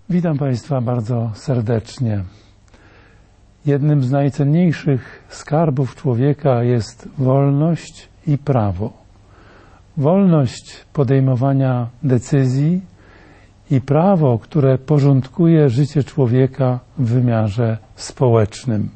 Witam Państwa bardzo serdecznie. Jednym z najcenniejszych skarbów człowieka jest wolność i prawo. Wolność podejmowania decyzji i prawo, które porządkuje życie człowieka w wymiarze społecznym.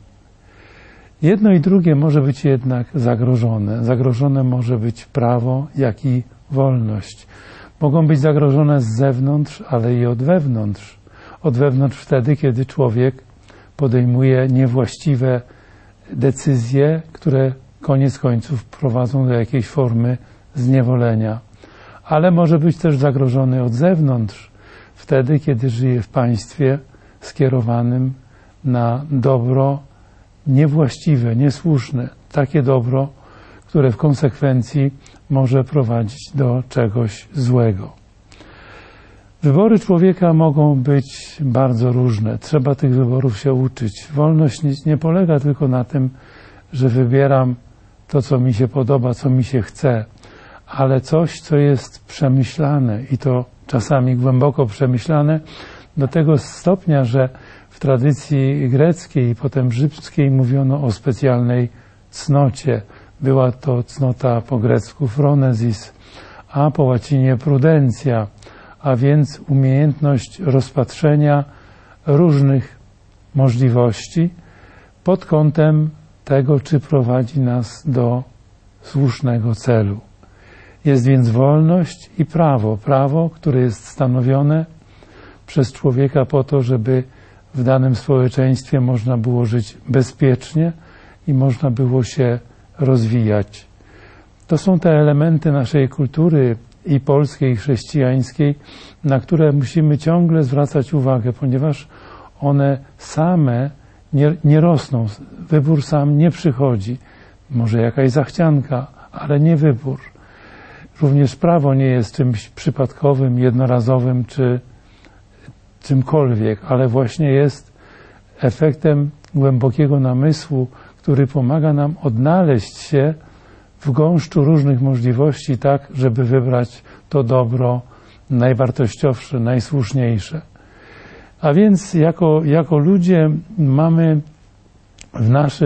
Jedno i drugie może być jednak zagrożone. Zagrożone może być prawo, jak i wolność. Mogą być zagrożone z zewnątrz, ale i od wewnątrz. Od wewnątrz wtedy, kiedy człowiek podejmuje niewłaściwe decyzje, które koniec końców prowadzą do jakiejś formy zniewolenia. Ale może być też zagrożony od zewnątrz, wtedy, kiedy żyje w państwie skierowanym na dobro niewłaściwe, niesłuszne, takie dobro, które w konsekwencji może prowadzić do czegoś złego. Wybory człowieka mogą być bardzo różne. Trzeba tych wyborów się uczyć. Wolność nie polega tylko na tym, że wybieram to, co mi się podoba, co mi się chce, ale coś, co jest przemyślane i to czasami głęboko przemyślane do tego stopnia, że w tradycji greckiej i potem rzymskiej mówiono o specjalnej cnocie. Była to cnota po grecku phronesis, a po łacinie prudentia, a więc umiejętność rozpatrzenia różnych możliwości pod kątem tego, czy prowadzi nas do słusznego celu. Jest więc wolność i prawo. Prawo, które jest stanowione przez człowieka po to, żeby w danym społeczeństwie można było żyć bezpiecznie i można było się rozwijać. To są te elementy naszej kultury i polskiej, i chrześcijańskiej, na które musimy ciągle zwracać uwagę, ponieważ one same nie rosną. Wybór sam nie przychodzi. Może jakaś zachcianka, ale nie wybór. Również prawo nie jest czymś przypadkowym, jednorazowym czy czymkolwiek, ale właśnie jest efektem głębokiego namysłu, który pomaga nam odnaleźć się w gąszczu różnych możliwości tak, żeby wybrać to dobro najwartościowsze, najsłuszniejsze. A więc jako ludzie mamy w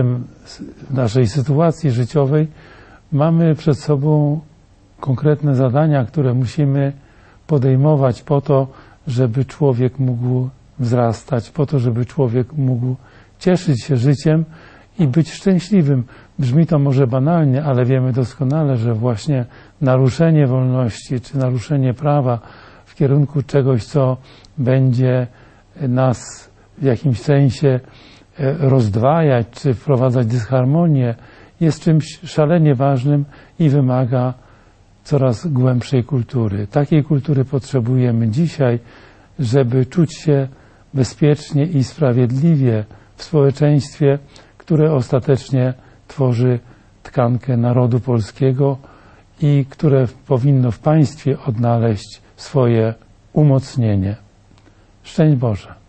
naszej sytuacji życiowej mamy przed sobą konkretne zadania, które musimy podejmować po to, żeby człowiek mógł wzrastać, po to, żeby człowiek mógł cieszyć się życiem i być szczęśliwym. Brzmi to może banalnie, ale wiemy doskonale, że właśnie naruszenie wolności czy naruszenie prawa w kierunku czegoś, co będzie nas w jakimś sensie rozdwajać czy wprowadzać dysharmonię, jest czymś szalenie ważnym i wymaga coraz głębszej kultury. Takiej kultury potrzebujemy dzisiaj, żeby czuć się bezpiecznie i sprawiedliwie w społeczeństwie, które ostatecznie tworzy tkankę narodu polskiego i które powinno w państwie odnaleźć swoje umocnienie. Szczęść Boże!